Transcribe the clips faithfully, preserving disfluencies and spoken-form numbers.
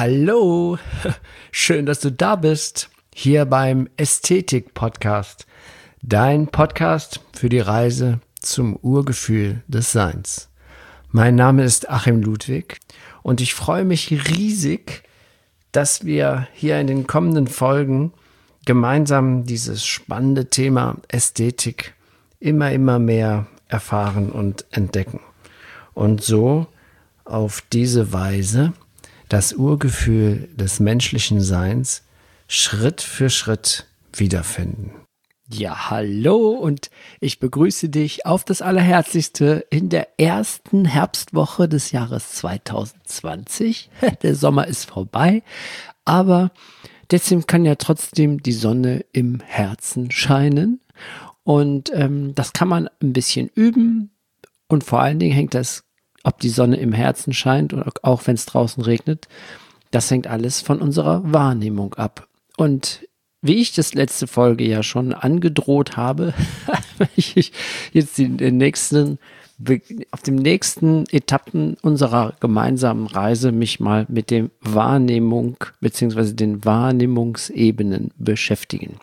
Hallo, schön, dass du da bist, hier beim Ästhetik-Podcast, dein Podcast für die Reise zum Urgefühl des Seins. Mein Name ist Achim Ludwig und ich freue mich riesig, dass wir hier in den kommenden Folgen gemeinsam dieses spannende Thema Ästhetik immer, immer mehr erfahren und entdecken und so auf diese Weise das Urgefühl des menschlichen Seins Schritt für Schritt wiederfinden. Ja, hallo und ich begrüße dich auf das Allerherzlichste in der ersten Herbstwoche des Jahres zwanzig zwanzig. Der Sommer ist vorbei, aber trotzdem kann ja trotzdem die Sonne im Herzen scheinen und ähm, das kann man ein bisschen üben und vor allen Dingen hängt das, ob die Sonne im Herzen scheint oder auch wenn es draußen regnet, das hängt alles von unserer Wahrnehmung ab. Und wie ich das letzte Folge ja schon angedroht habe, ich jetzt den, den nächsten, auf dem nächsten Etappen unserer gemeinsamen Reise mich mal mit dem Wahrnehmung bzw. den Wahrnehmungsebenen beschäftigen.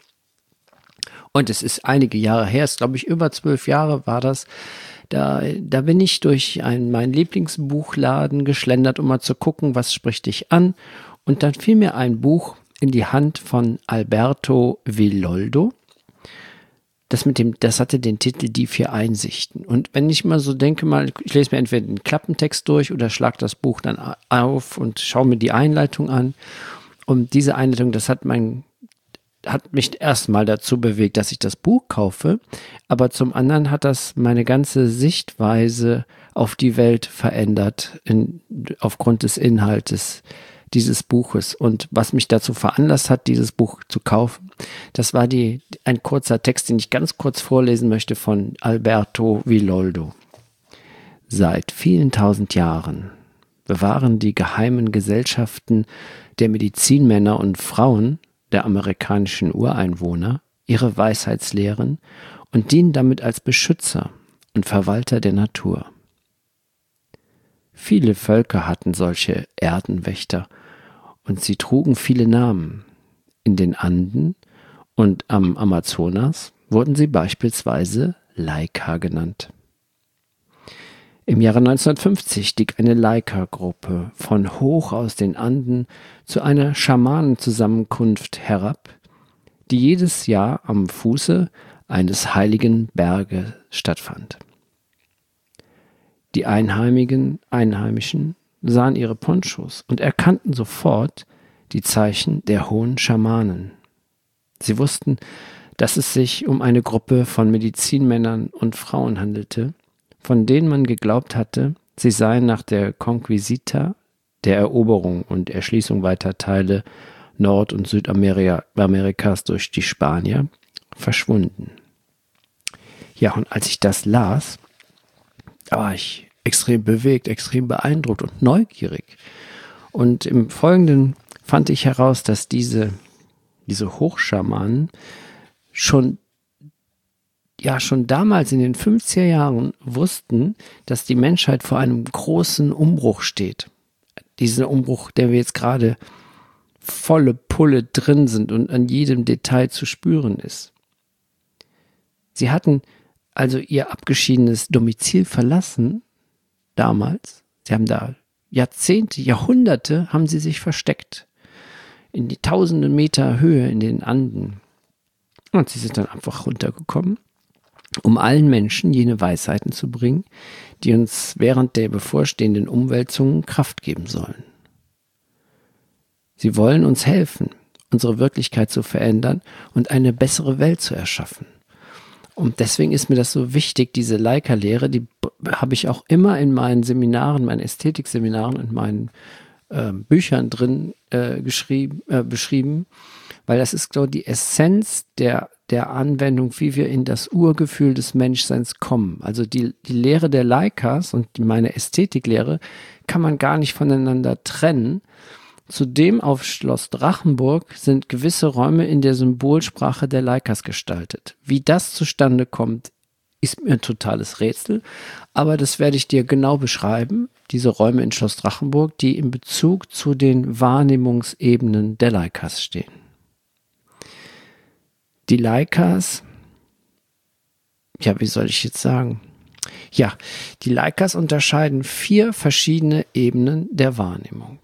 Und es ist einige Jahre her, es ist glaube ich über zwölf Jahre war das. Da, da bin ich durch einen, meinen Lieblingsbuchladen geschlendert, um mal zu gucken, was spricht dich an. Und dann fiel mir ein Buch in die Hand von Alberto Villoldo. Das, mit dem, das hatte den Titel Die vier Einsichten. Und wenn ich mal so denke, mal, ich lese mir entweder den Klappentext durch oder schlage das Buch dann auf und schaue mir die Einleitung an. Und diese Einleitung, das hat mein hat mich erstmal dazu bewegt, dass ich das Buch kaufe, aber zum anderen hat das meine ganze Sichtweise auf die Welt verändert in, aufgrund des Inhaltes dieses Buches. Und was mich dazu veranlasst hat, dieses Buch zu kaufen, das war die, ein kurzer Text, den ich ganz kurz vorlesen möchte von Alberto Villoldo. Seit vielen tausend Jahren bewahren die geheimen Gesellschaften der Medizinmänner und Frauen der amerikanischen Ureinwohner ihre Weisheitslehren und dienen damit als Beschützer und Verwalter der Natur. Viele Völker hatten solche Erdenwächter und sie trugen viele Namen. In den Anden und am Amazonas wurden sie beispielsweise Laika genannt. Im Jahre neunzehnhundertfünfzig stieg eine Laika-Gruppe von hoch aus den Anden zu einer Schamanenzusammenkunft herab, die jedes Jahr am Fuße eines heiligen Berges stattfand. Die Einheimigen, Einheimischen sahen ihre Ponchos und erkannten sofort die Zeichen der hohen Schamanen. Sie wussten, dass es sich um eine Gruppe von Medizinmännern und Frauen handelte, von denen man geglaubt hatte, sie seien nach der Conquista, der Eroberung und Erschließung weiter Teile Nord- und Südamerikas durch die Spanier, verschwunden. Ja, und als ich das las, war ich extrem bewegt, extrem beeindruckt und neugierig. Und im Folgenden fand ich heraus, dass diese, diese Hochschamanen schon ja schon damals in den fünfziger Jahren wussten, dass die Menschheit vor einem großen Umbruch steht. Dieser Umbruch, der wir jetzt gerade volle Pulle drin sind und an jedem Detail zu spüren ist. Sie hatten also ihr abgeschiedenes Domizil verlassen, damals. Sie haben da Jahrzehnte, Jahrhunderte haben sie sich versteckt. In die tausende Meter Höhe in den Anden. Und sie sind dann einfach runtergekommen, um allen Menschen jene Weisheiten zu bringen, die uns während der bevorstehenden Umwälzungen Kraft geben sollen. Sie wollen uns helfen, unsere Wirklichkeit zu verändern und eine bessere Welt zu erschaffen. Und deswegen ist mir das so wichtig, diese Laika-Lehre, die habe ich auch immer in meinen Seminaren, meinen Ästhetikseminaren und meinen äh, Büchern drin äh, geschrieben, äh, beschrieben, weil das ist, glaube ich, die Essenz der der Anwendung, wie wir in das Urgefühl des Menschseins kommen. Also die, die Lehre der Laikas und meine Ästhetiklehre kann man gar nicht voneinander trennen. Zudem auf Schloss Drachenburg sind gewisse Räume in der Symbolsprache der Laikas gestaltet. Wie das zustande kommt, ist mir ein totales Rätsel, aber das werde ich dir genau beschreiben diese Räume in Schloss Drachenburg, die in Bezug zu den Wahrnehmungsebenen der Leikas stehen. Die Leikas, ja, wie soll ich jetzt sagen? Ja, die Leikas unterscheiden vier verschiedene Ebenen der Wahrnehmung.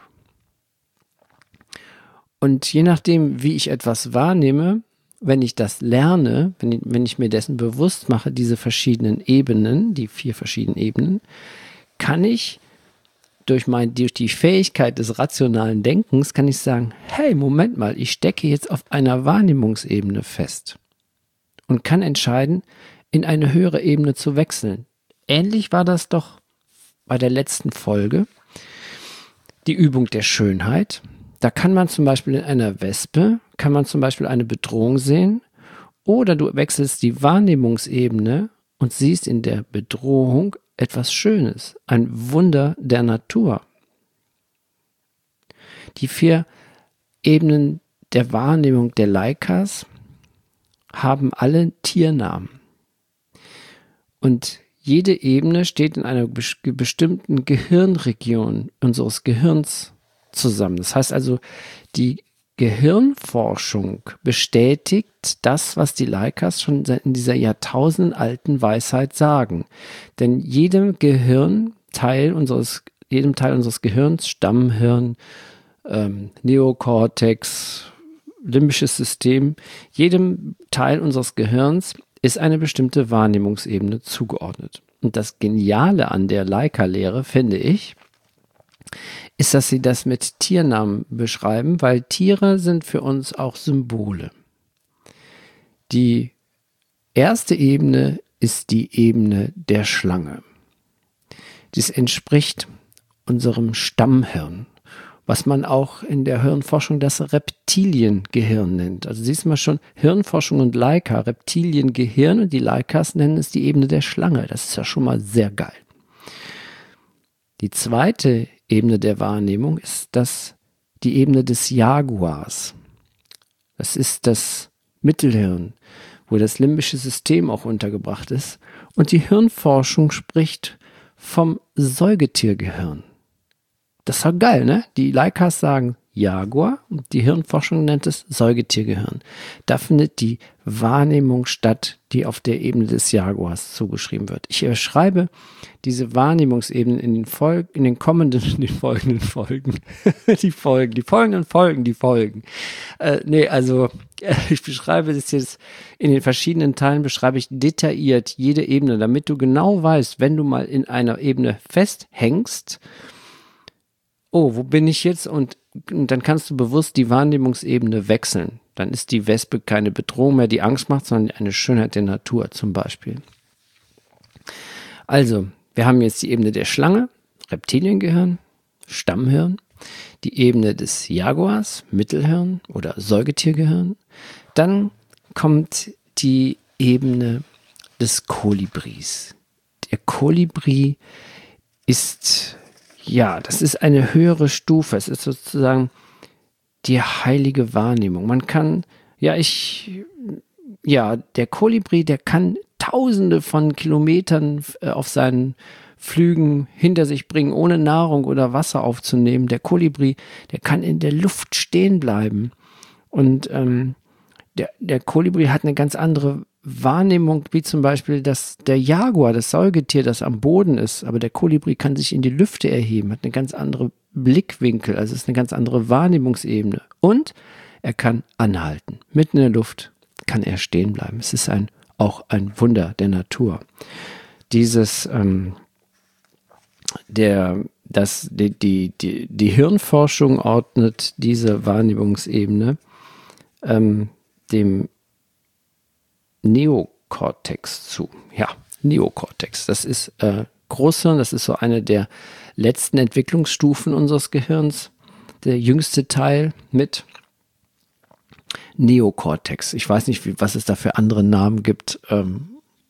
Und je nachdem, wie ich etwas wahrnehme, wenn ich das lerne, wenn ich, wenn ich mir dessen bewusst mache, diese verschiedenen Ebenen, die vier verschiedenen Ebenen, kann ich durch, mein, durch die Fähigkeit des rationalen Denkens, kann ich sagen, hey, Moment mal, ich stecke jetzt auf einer Wahrnehmungsebene fest und kann entscheiden, in eine höhere Ebene zu wechseln. Ähnlich war das doch bei der letzten Folge, die Übung der Schönheit. Da kann man zum Beispiel in einer Wespe, kann man zum Beispiel eine Bedrohung sehen, oder du wechselst die Wahrnehmungsebene und siehst in der Bedrohung etwas Schönes, ein Wunder der Natur. Die vier Ebenen der Wahrnehmung der Leikas haben alle Tiernamen. Und jede Ebene steht in einer bestimmten Gehirnregion unseres Gehirns zusammen. Das heißt also, die Gehirnforschung bestätigt das, was die Leikas schon in dieser jahrtausendalten Weisheit sagen. Denn jedem Gehirnteil unseres, jedem Teil unseres Gehirns, Stammhirn, ähm, Neokortex, limbisches System, jedem Teil unseres Gehirns ist eine bestimmte Wahrnehmungsebene zugeordnet. Und das Geniale an der Leika-Lehre, finde ich, ist, dass sie das mit Tiernamen beschreiben, weil Tiere sind für uns auch Symbole. Die erste Ebene ist die Ebene der Schlange. Dies entspricht unserem Stammhirn, was man auch in der Hirnforschung das Reptiliengehirn nennt. Also siehst du mal schon, Hirnforschung und Leika, Reptiliengehirn, und die Leikas nennen es die Ebene der Schlange. Das ist ja schon mal sehr geil. Die zweite Ebene der Wahrnehmung ist das, die Ebene des Jaguars. Das ist das Mittelhirn, wo das limbische System auch untergebracht ist. Und die Hirnforschung spricht vom Säugetiergehirn. Das ist doch geil, ne? Die Leikas sagen Jaguar und die Hirnforschung nennt es Säugetiergehirn. Da findet die Wahrnehmung statt, die auf der Ebene des Jaguars zugeschrieben wird. Ich beschreibe diese Wahrnehmungsebenen in den, Fol- in den kommenden, in den folgenden Folgen. die Folgen, die folgenden Folgen, die Folgen. Äh, nee, also äh, ich beschreibe das jetzt in den verschiedenen Teilen, beschreibe ich detailliert jede Ebene, damit du genau weißt, wenn du mal in einer Ebene festhängst, oh, wo bin ich jetzt? Und, und dann kannst du bewusst die Wahrnehmungsebene wechseln. Dann ist die Wespe keine Bedrohung mehr, die Angst macht, sondern eine Schönheit der Natur zum Beispiel. Also, wir haben jetzt die Ebene der Schlange, Reptiliengehirn, Stammhirn, die Ebene des Jaguars, Mittelhirn oder Säugetiergehirn. Dann kommt die Ebene des Kolibris. Der Kolibri ist... Ja, das ist eine höhere Stufe. Es ist sozusagen die heilige Wahrnehmung. Man kann, ja, ich, ja, der Kolibri, der kann Tausende von Kilometern auf seinen Flügen hinter sich bringen, ohne Nahrung oder Wasser aufzunehmen. Der Kolibri, der kann in der Luft stehen bleiben. Und ähm, der, der Kolibri hat eine ganz andere Wahrnehmung, wie zum Beispiel dass der Jaguar, das Säugetier, das am Boden ist, aber der Kolibri kann sich in die Lüfte erheben, hat eine ganz andere Blickwinkel, also es ist eine ganz andere Wahrnehmungsebene. Und er kann anhalten. Mitten in der Luft kann er stehen bleiben. Es ist ein, auch ein Wunder der Natur. Dieses, ähm, der, das, die, die, die, die Hirnforschung ordnet diese Wahrnehmungsebene ähm, dem Neokortex zu. Ja, Neokortex. Das ist äh, Großhirn, das ist so eine der letzten Entwicklungsstufen unseres Gehirns. Der jüngste Teil mit Neokortex. Ich weiß nicht, wie, was es da für andere Namen gibt. Ähm,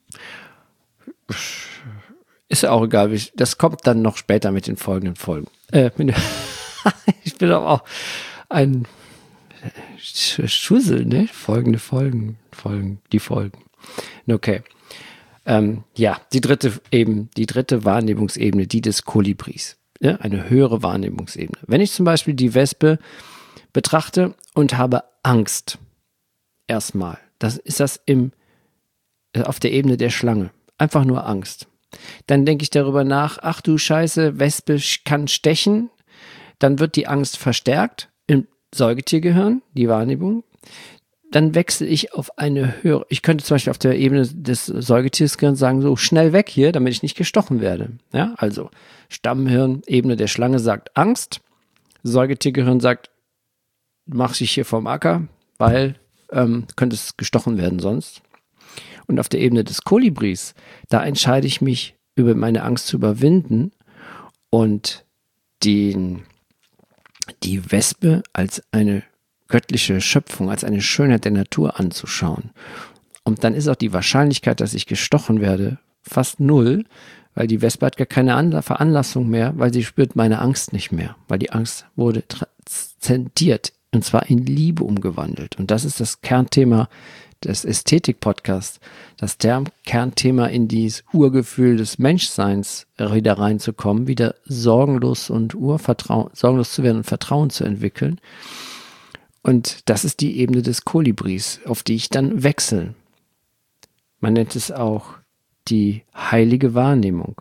ist ja auch egal. Das kommt dann noch später mit den folgenden Folgen. Äh, ich bin aber auch ein Schussel, ne? Folgende Folgen, Folgen, die Folgen. Okay. Ähm, ja, die dritte eben, die dritte Wahrnehmungsebene, die des Kolibris. ja, eine höhere Wahrnehmungsebene. Wenn ich zum Beispiel die Wespe betrachte und habe Angst, erstmal, das ist das im, auf der Ebene der Schlange, einfach nur Angst. Dann denke ich darüber nach, ach du Scheiße, Wespe kann stechen, dann wird die Angst verstärkt im Säugetiergehirn, die Wahrnehmung. Dann wechsle ich auf eine höhere, ich könnte zum Beispiel auf der Ebene des Säugetiersgehirns sagen, so schnell weg hier, damit ich nicht gestochen werde. Ja, also Stammhirn, Ebene der Schlange sagt Angst, Säugetiergehirn sagt, mach dich hier vom Acker, weil ähm, könntest gestochen werden sonst. Und auf der Ebene des Kolibris, da entscheide ich mich, über meine Angst zu überwinden und den, die Wespe als eine göttliche Schöpfung, als eine Schönheit der Natur anzuschauen. Und dann ist auch die Wahrscheinlichkeit, dass ich gestochen werde, fast null, weil die Wespe hat gar keine Anla- Veranlassung mehr, weil sie spürt meine Angst nicht mehr, weil die Angst wurde transzendiert und zwar in Liebe umgewandelt. Und das ist das Kernthema des Ästhetik-Podcasts, das der Kernthema in dieses Urgefühl des Menschseins wieder reinzukommen, wieder sorgenlos und Urvertrauen, sorgenlos zu werden und Vertrauen zu entwickeln. Und das ist die Ebene des Kolibris, auf die ich dann wechsle. Man nennt es auch die heilige Wahrnehmung.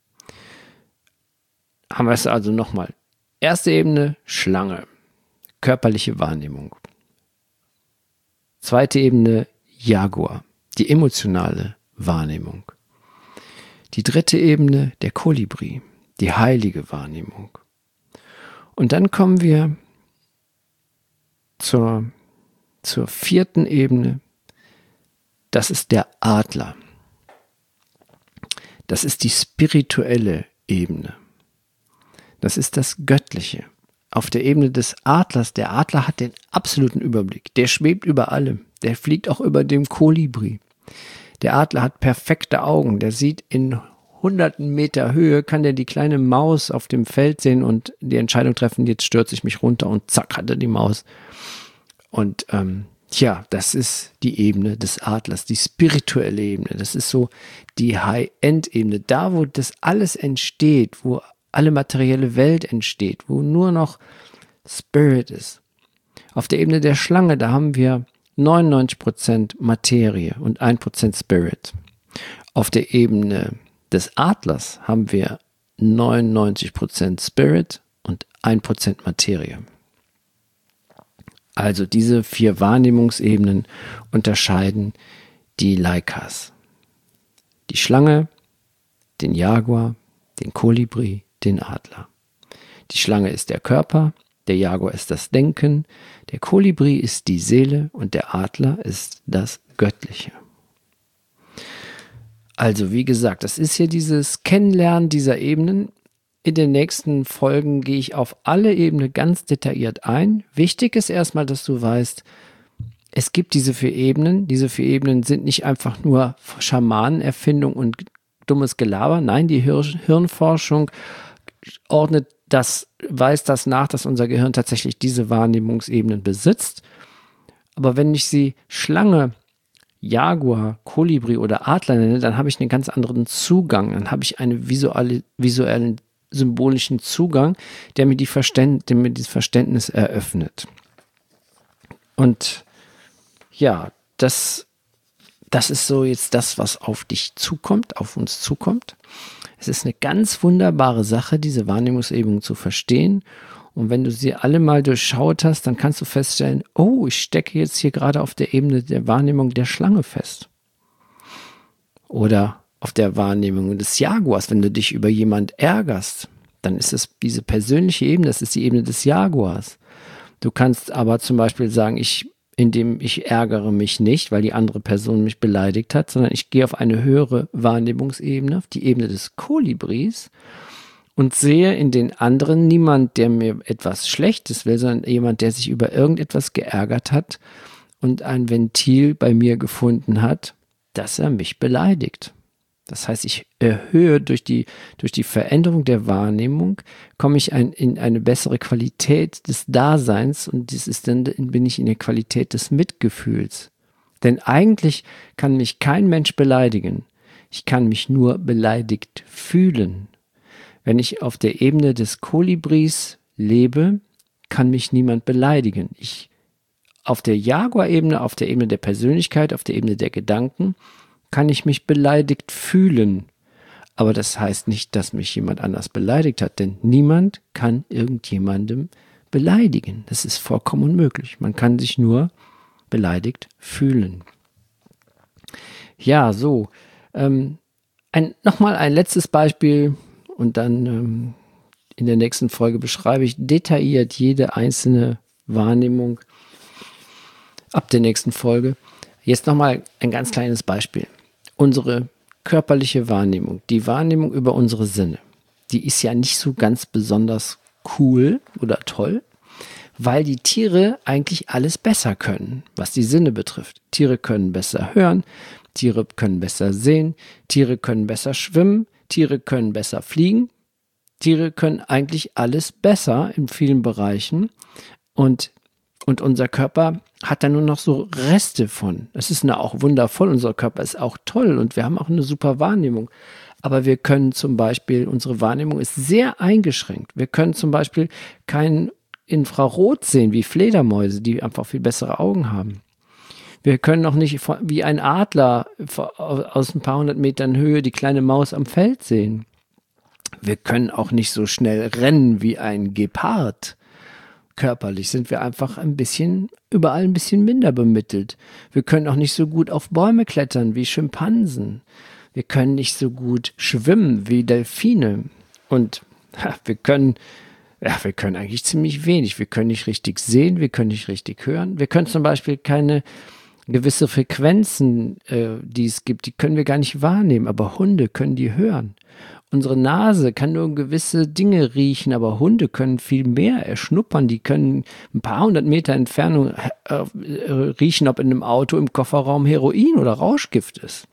Haben wir es also nochmal. Erste Ebene, Schlange, körperliche Wahrnehmung. Zweite Ebene, Jaguar, die emotionale Wahrnehmung. Die dritte Ebene, der Kolibri, die heilige Wahrnehmung. Und dann kommen wir zur, zur vierten Ebene, das ist der Adler. Das ist die spirituelle Ebene. Das ist das Göttliche. Auf der Ebene des Adlers, der Adler hat den absoluten Überblick. Der schwebt über allem. Der fliegt auch über dem Kolibri. Der Adler hat perfekte Augen. Der sieht in hunderten Meter Höhe, kann der die kleine Maus auf dem Feld sehen und die Entscheidung treffen, jetzt stürze ich mich runter und zack, hat er die Maus. Und ähm, tja, das ist die Ebene des Adlers, die spirituelle Ebene. Das ist so die High-End-Ebene. Da, wo das alles entsteht, wo alle materielle Welt entsteht, wo nur noch Spirit ist. Auf der Ebene der Schlange, da haben wir neunundneunzig Prozent Materie und ein Prozent Spirit. Auf der Ebene des Adlers haben wir neunundneunzig Prozent Spirit und ein Prozent Materie. Also diese vier Wahrnehmungsebenen unterscheiden die Leikas. Die Schlange, den Jaguar, den Kolibri, den Adler. Die Schlange ist der Körper, der Jaguar ist das Denken, der Kolibri ist die Seele und der Adler ist das Göttliche. Also wie gesagt, das ist hier dieses Kennenlernen dieser Ebenen. In den nächsten Folgen gehe ich auf alle Ebenen ganz detailliert ein. Wichtig ist erstmal, dass du weißt, es gibt diese vier Ebenen. Diese vier Ebenen sind nicht einfach nur Schamanenerfindung und dummes Gelaber. Nein, die Hir- Hirnforschung ordnet das, weist das nach, dass unser Gehirn tatsächlich diese Wahrnehmungsebenen besitzt. Aber wenn ich sie Schlange, Jaguar, Kolibri oder Adler nenne, dann habe ich einen ganz anderen Zugang. Dann habe ich einen visuelle, visuellen, symbolischen Zugang, der mir, die Verständ, der mir dieses Verständnis eröffnet. Und ja, das, das ist so jetzt das, was auf dich zukommt, auf uns zukommt. Es ist eine ganz wunderbare Sache, diese Wahrnehmungsebenen zu verstehen. Und wenn du sie alle mal durchschaut hast, dann kannst du feststellen, oh, ich stecke jetzt hier gerade auf der Ebene der Wahrnehmung der Schlange fest. Oder auf der Wahrnehmung des Jaguars, wenn du dich über jemand ärgerst, dann ist es diese persönliche Ebene, das ist die Ebene des Jaguars. Du kannst aber zum Beispiel sagen, ich, indem ich ärgere mich nicht, weil die andere Person mich beleidigt hat, sondern ich gehe auf eine höhere Wahrnehmungsebene, auf die Ebene des Kolibris und sehe in den anderen niemand, der mir etwas Schlechtes will, sondern jemand, der sich über irgendetwas geärgert hat und ein Ventil bei mir gefunden hat, dass er mich beleidigt. Das heißt, ich erhöhe durch die, durch die Veränderung der Wahrnehmung, komme ich ein, in eine bessere Qualität des Daseins und das ist dann, bin ich in der Qualität des Mitgefühls. Denn eigentlich kann mich kein Mensch beleidigen. Ich kann mich nur beleidigt fühlen. Wenn ich auf der Ebene des Kolibris lebe, kann mich niemand beleidigen. Ich auf der Jaguar-Ebene, auf der Ebene der Persönlichkeit, auf der Ebene der Gedanken, kann ich mich beleidigt fühlen. Aber das heißt nicht, dass mich jemand anders beleidigt hat, denn niemand kann irgendjemandem beleidigen. Das ist vollkommen unmöglich. Man kann sich nur beleidigt fühlen. Ja, so. Ähm, ein, nochmal ein letztes Beispiel und dann ähm, in der nächsten Folge beschreibe ich detailliert jede einzelne Wahrnehmung ab der nächsten Folge. Jetzt nochmal ein ganz kleines Beispiel. Unsere körperliche Wahrnehmung, die Wahrnehmung über unsere Sinne, die ist ja nicht so ganz besonders cool oder toll, weil die Tiere eigentlich alles besser können, was die Sinne betrifft. Tiere können besser hören, Tiere können besser sehen, Tiere können besser schwimmen, Tiere können besser fliegen. Tiere können eigentlich alles besser in vielen Bereichen und, und unser Körper hat da nur noch so Reste von. Es ist auch wundervoll, unser Körper ist auch toll und wir haben auch eine super Wahrnehmung. Aber wir können zum Beispiel, unsere Wahrnehmung ist sehr eingeschränkt. Wir können zum Beispiel kein Infrarot sehen wie Fledermäuse, die einfach viel bessere Augen haben. Wir können auch nicht wie ein Adler aus ein paar hundert Metern Höhe die kleine Maus am Feld sehen. Wir können auch nicht so schnell rennen wie ein Gepard. Körperlich sind wir einfach ein bisschen, überall ein bisschen minder bemittelt. Wir können auch nicht so gut auf Bäume klettern wie Schimpansen. Wir können nicht so gut schwimmen wie Delfine. Und ha, wir können, ja, wir können eigentlich ziemlich wenig. Wir können nicht richtig sehen, wir können nicht richtig hören. Wir können zum Beispiel keine gewisse Frequenzen, äh, die es gibt, die können wir gar nicht wahrnehmen. Aber Hunde können die hören. Unsere Nase kann nur gewisse Dinge riechen, aber Hunde können viel mehr erschnuppern. Die können ein paar hundert Meter Entfernung äh, äh, riechen, ob in einem Auto im Kofferraum Heroin oder Rauschgift ist.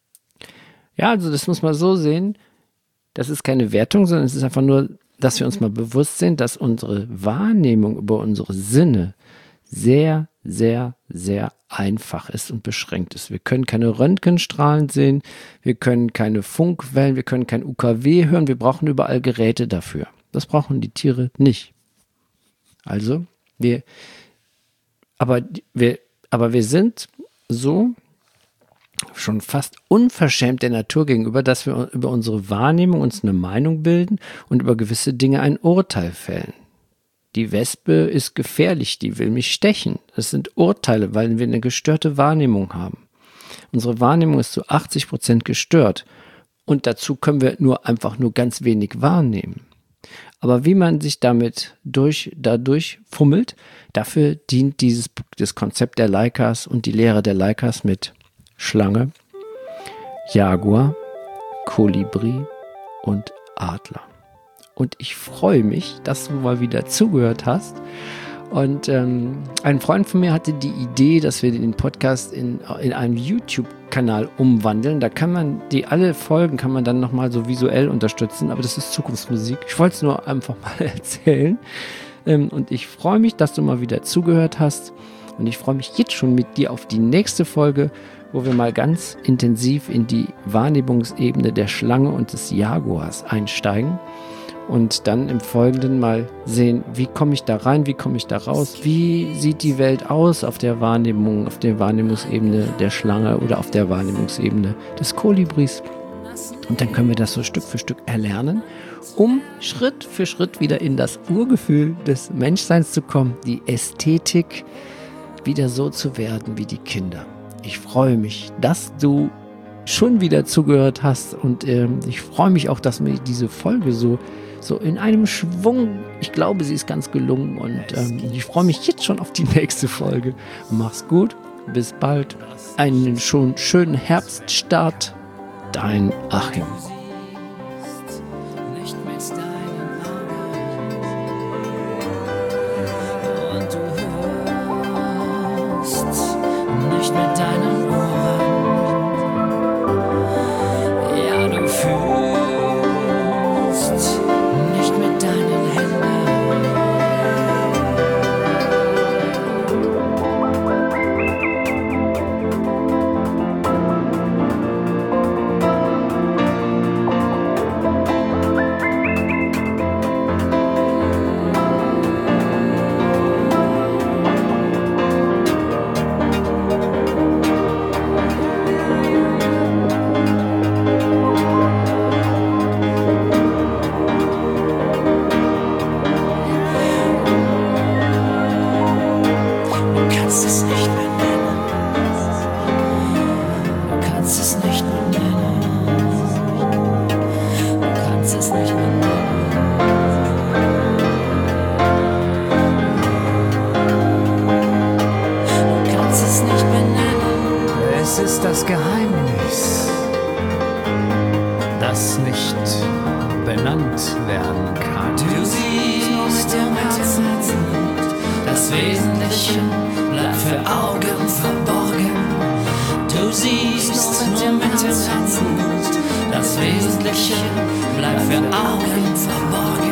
Ja, also das muss man so sehen. Das ist keine Wertung, sondern es ist einfach nur, dass wir uns mal bewusst sind, dass unsere Wahrnehmung über unsere Sinne sehr, sehr, sehr einfach ist und beschränkt ist. Wir können keine Röntgenstrahlen sehen, wir können keine Funkwellen, wir können kein U K W hören, wir brauchen überall Geräte dafür. Das brauchen die Tiere nicht. Also, wir, aber wir, aber wir sind so schon fast unverschämt der Natur gegenüber, dass wir über unsere Wahrnehmung uns eine Meinung bilden und über gewisse Dinge ein Urteil fällen. Die Wespe ist gefährlich, die will mich stechen. Das sind Urteile, weil wir eine gestörte Wahrnehmung haben. Unsere Wahrnehmung ist zu achtzig Prozent gestört und dazu können wir nur einfach nur ganz wenig wahrnehmen. Aber wie man sich damit durch, dadurch fummelt, dafür dient dieses das Konzept der Leicas und die Lehre der Leicas mit Schlange, Jaguar, Kolibri und Adler. Und ich freue mich, dass du mal wieder zugehört hast. Und ähm, ein Freund von mir hatte die Idee, dass wir den Podcast in, in einen YouTube-Kanal umwandeln. Da kann man die alle Folgen kann man dann nochmal so visuell unterstützen. Aber das ist Zukunftsmusik. Ich wollte es nur einfach mal erzählen. Ähm, und ich freue mich, dass du mal wieder zugehört hast. Und ich freue mich jetzt schon mit dir auf die nächste Folge, wo wir mal ganz intensiv in die Wahrnehmungsebene der Schlange und des Jaguars einsteigen. Und dann im Folgenden mal sehen, wie komme ich da rein, wie komme ich da raus, wie sieht die Welt aus auf der Wahrnehmung, auf der Wahrnehmungsebene der Schlange oder auf der Wahrnehmungsebene des Kolibris. Und dann können wir das so Stück für Stück erlernen, um Schritt für Schritt wieder in das Urgefühl des Menschseins zu kommen, die Ästhetik wieder so zu werden wie die Kinder. Ich freue mich, dass du schon wieder zugehört hast und äh, ich freue mich auch, dass mir diese Folge so So in einem Schwung, ich glaube, sie ist ganz gelungen und ähm, ich freue mich jetzt schon auf die nächste Folge. Mach's gut, bis bald, einen schon schönen Herbststart, dein Achim. Nicht mit deinen Ohren, ja du fühlst. kannst es nicht benennen. Du kannst es nicht benennen. Du kannst es nicht benennen. Du kannst es nicht benennen. Es ist das Geheimnis, das nicht benannt werden kann. Du siehst nur mit dem Herzen, das Wesentliche bleibt für Augen verborgen. Du siehst nur mit dem Herzen, das Wesentliche bleibt für Augen verborgen.